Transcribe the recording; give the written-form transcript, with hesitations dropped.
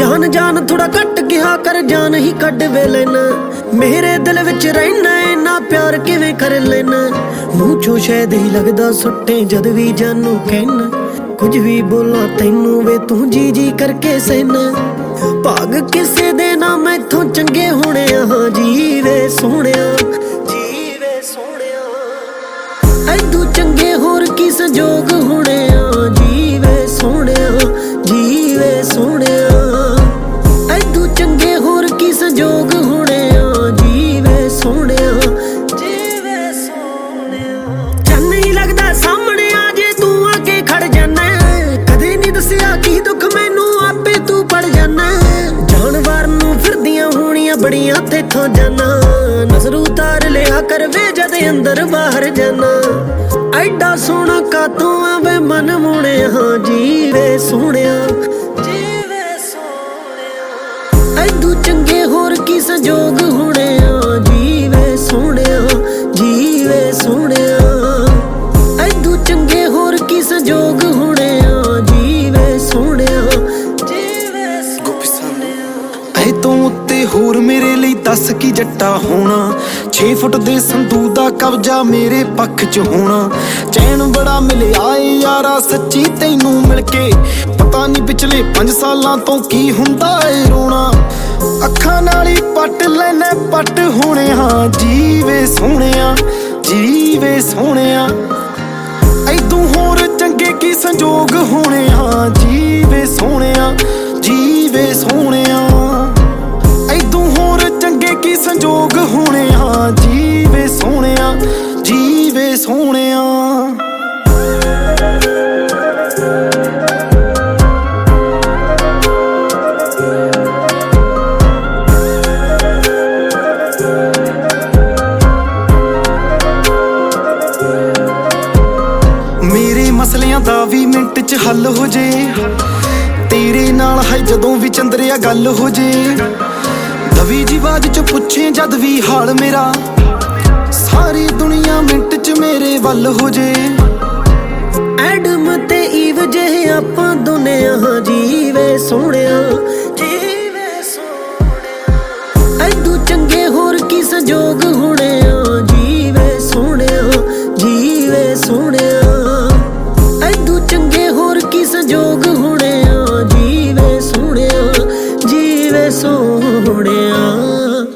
ਜਾਨ ਜਾਨ ਥੋੜਾ ਘੱਟ ਗਿਆ ਕਰ, ਜਾਨ ਹੀ ਕੱਢ ਵੇ ਲੈਣਾ। ਮੇਰੇ ਦਿਲ ਵਿੱਚ ਰਹਿਣਾ ਇੰਨਾ ਪਿਆਰ ਕਿਵੇਂ ਕਰ ਲੈਣਾ। ਮੂੰਹ ਚੋਂ ਸ਼ਾਇਦ ਹੀ ਲੱਗਦਾ ਸੁੱਟੇ ਜਦ ਵੀ ਜਾਨੂੰ ਕਹਿਣਾ। ਕੁਝ ਵੀ ਬੋਲਾਂ ਤੈਨੂੰ ਵੇ ਤੂੰ ਜੀ ਜੀ ਕਰਕੇ ਸਹਿਣਾ। ਭਾਗ ਕਿਸੇ ਦੇ ਨਾ ਮੈਥੋਂ ਚੰਗੇ ਹੋਣੇ ਆ ਜੀ ਵੇ ਸੋਹਣਿਆ, ਜੀ ਵੇ ਸੋਹਣਿਆ। ਐਦੂ ਚੰਗੇ ਹੋਰ ਕੀ ਸੰਜੋਗ ਹੋਣੇ ਆ ਜੀ ਵੇ ਸੋਹਣਿਆ, ਜੀ ਵੇ ਸੋਹਣਿਆ। ਐਦੂ ਚੰਗੇ ਹੋਰ ਕੀ ਸੰਜੋਗ ਹੋਣੇ ਆ ਜੀ ਵੇ ਸੋਹਣਿਆ, ਜੀ ਵੇ ਸੋਹਣਿਆ। ਚੰਨ ਹੀ ਲੱਗਦਾ ਸਾਹਮਣੇ ਆ ਜੇ ਤੂੰ ਆ ਕੇ ਖੜ ਜਾਨਾ। ਕਦੇ ਨਹੀਂ ਦੱਸਿਆ ਕੀ ਦੁੱਖ ਮੈਨੂੰ ਆਪੇ ਤੂੰ ਪੜ ਜਾਨਾ। ਜਾਨਵਰ ਨੂੰ ਫਿਰਦੀਆਂ ਹੋਣੀਆਂ ਬੜੀਆਂ ਤੇਥੋਂ ਜਾਨਾ। ਨਜ਼ਰ ਉਤਾਰ ਲਿਆ ਕਰ ਵੇ ਜਦ ਅੰਦਰ ਬਾਹਰ ਜਾਨਾ। ਐਡਾ ਸੋਹਣਾ ਕਾਤੋਂ ਆ ਵੇ ਮਨ ਮੋਣਿਆ ਜੀ ਵੇ ਸੋਹਣਿਆ, ਜੀ ਵੇ ਸੋਹਣਿਆ। ਐਦੂ ਚੰਗੇ ਹੋਰ ਕੀ ਸੰਜੋਗ ਹੋਣੇ ਆ ਜੀ ਵੇ ਸੋਹਣਿਆ, ਜੀ ਵੇ ਸੋਹਣਿਆ। ਐਦੂ ਚੰਗੇ ਹੋਰ ਕੀ ਸੰਜੋਗ ਹੋਣੇ ਆ ਜੀ ਵੇ ਸੋਹਣਿਆ, ਜੀ ਵੇ ਸੋਹਣਿਆ। ਐ ਤੋਂ ਉੱਤੇ ਹੋਰ ਮੇਰੇ ਲਈ ਦੱਸ ਕੀ ਜੱਟਾ ਹੋਣਾ। 6 ਫੁੱਟ ਦੇ ਸੰਦੂਕ ਦਾ ਕਬਜ਼ਾ ਮੇਰੇ ਪੱਖ 'ਚ ਹੋਣਾ। ਚੈਨ ਬੜਾ ਮਿਲਿਆ ਏ ਯਾਰਾ ਸੱਚੀ ਤੈਨੂੰ ਮਿਲ ਕੇ। ਪਤਾ ਨਹੀਂ ਪਿਛਲੇ 5 ਸਾਲਾਂ ਤੋਂ ਕੀ ਹੁੰਦਾ ਏ ਰੋਣਾ। ਅੱਖਾਂ ਨਾਲ ਹੀ ਪੱਟ ਲੈਨੇ ਪੱਟ ਹੋਣੇ ਹਾਂ ਜੀ ਵੇ ਸੋਹਣਿਆ, ਜੀ ਵੇ ਸੋਹਣਿਆ। ਐਦੂ ਹੋਰ ਚੰਗੇ ਕੀ ਸੰਜੋਗ ਹੋਣੇ ਹਾਂ ਜੀ ਵੇ ਸੋਹਣਿਆ, ਜੀ ਵੇ ਸੋਹਣਿਆ। ਐਦੂ ਹੋਰ ਚੰਗੇ ਕੀ ਸੰਜੋਗ ਹੋਣੇ ਆ ਜੀ ਵੇ ਸੋਹਣਿਆ, ਜੀ ਵੇ ਸੋਹਣਿਆ। ਮੇਰੇ ਮਸਲਿਆਂ ਦਾ ਵੀ ਮਿੰਟ 'ਚ ਹੱਲ ਹੋ ਜੇ। ਤੇਰੇ ਨਾਲ ਹੈ ਜਦੋਂ ਵੀ ਚੰਦਰਿਆ ਗੱਲ ਹੋ ਜੇ। ਦਵੀ ਜੀ ਬਾਜ 'ਚ ਪੁੱਛੇ ਜਦ ਵੀ ਹਾਲ ਮੇਰਾ। ਸਾਰੀ ਦੁਨੀਆ ਮਿੰਟ 'ਚ ਮੇਰੇ ਵੱਲ ਹੋ ਜੇ। ਐਡਮ ਤੇ ਈਵ ਜਿਹੇ ਆਪਾਂ ਦੋਨੇ ਆ ਜੀ ਵੇ ਸੋਹਣਿਆ, ਜੀ ਵੇ ਸੋਹਣਿਆ। ਐਦੂ ਚੰਗੇ ਹੋਰ ਕੀ ਸੰਜੋਗ ਹੋਣੇ ਆ ਜੀ ਵੇ ਸੋਹਣਿਆ, ਜੀ ਵੇ ਸੋਹਣਿਆ। ਐਦੂ ਚੰਗੇ ਹੋਰ ਕੀ ਸੰਜੋਗ ਹੋਣੇ ਆ ਜੀ ਵੇ ਸੋਹਣਿਆ, ਜੀ ਵੇ ਸੋਹਣਿਆ।